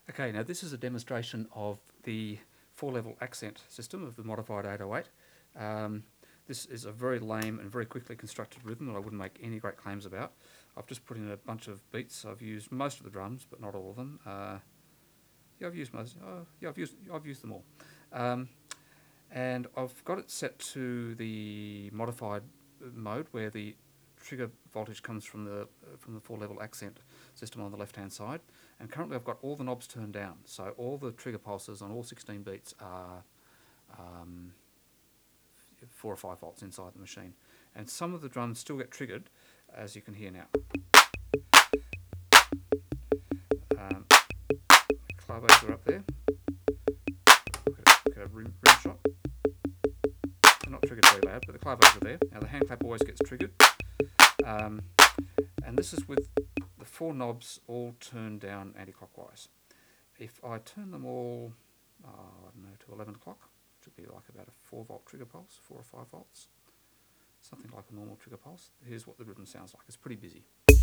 Okay, now this is a demonstration of the 4-level accent system of the modified 808. This is a very lame and very quickly constructed rhythm that I wouldn't make any great claims about. I've just put in a bunch of beats. I've used most of the drums, but not all of them. Yeah, I've used most. Yeah, I've used them all. And I've got it set to the modified mode where the trigger voltage comes from the 4-level accent system on the left-hand side, and currently I've got all the knobs turned down, so all the trigger pulses on all 16 beats are 4 or 5 volts inside the machine, and some of the drums still get triggered, as you can hear now. Clavos are up there. Look at a rim shot. They're not triggered very loud, but the clavos are there. Now the hand clap always gets triggered. And this is with the 4 knobs all turned down anti-clockwise. If I turn them all, I don't know, to 11 o'clock, which would be like about a 4 volt trigger pulse, 4 or 5 volts, something like a normal trigger pulse. Here's what the rhythm sounds like. It's pretty busy.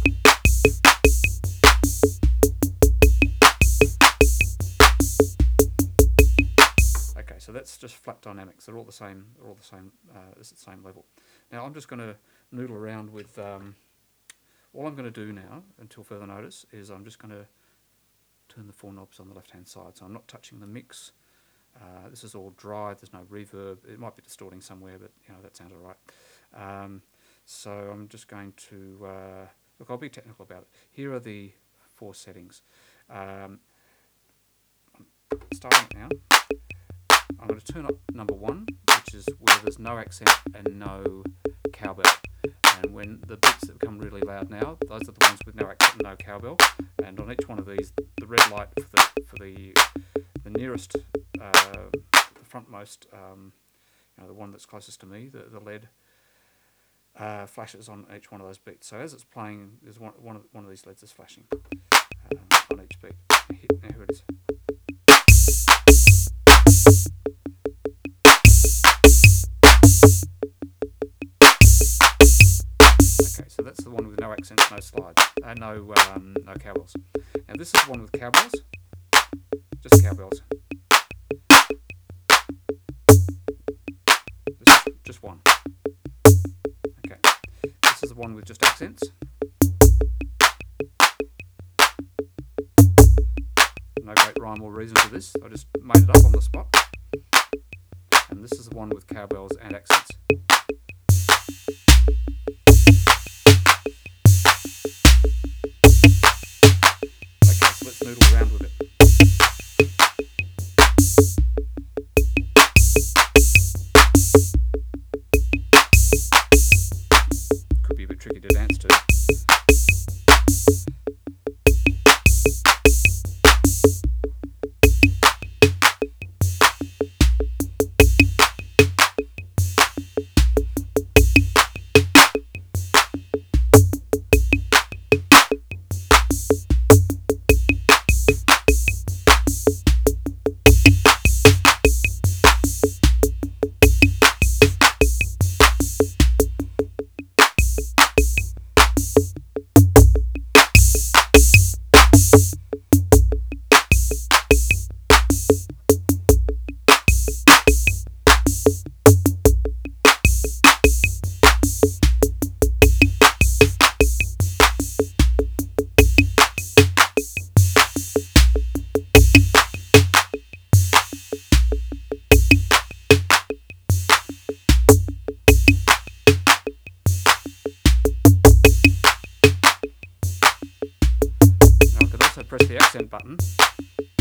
Okay, so that's just flat dynamics. They're all the same. They're all the same. It's at the same level. Now I'm just going to noodle around with. All I'm going to do now, until further notice, is I'm just going to turn the 4 knobs on the left-hand side. So I'm not touching the mix. This is all dry. There's no reverb. It might be distorting somewhere, but that sounds all right. So I'm just going to look. I'll be technical about it. Here are the 4 settings. Starting now. I'm going to turn up number 1, which is where there's no accent and no cowbell. And when the beats that become really loud now, those are the ones with no accent and no cowbell. And on each one of these, the red light for the nearest, the frontmost, the one that's closest to me, the LED flashes on each one of those beats. So as it's playing, there's one of these LEDs is flashing on each beat. Now here it is. So that's the one with no accents, no slides, no cowbells. Now this is the one with cowbells, just cowbells. Just one. Okay. This is the one with just accents. No great rhyme or reason to this. I just made it up on the spot. And this is the one with cowbells and accents. Noodle around with it. Could be a bit tricky to dance to. Press the accent button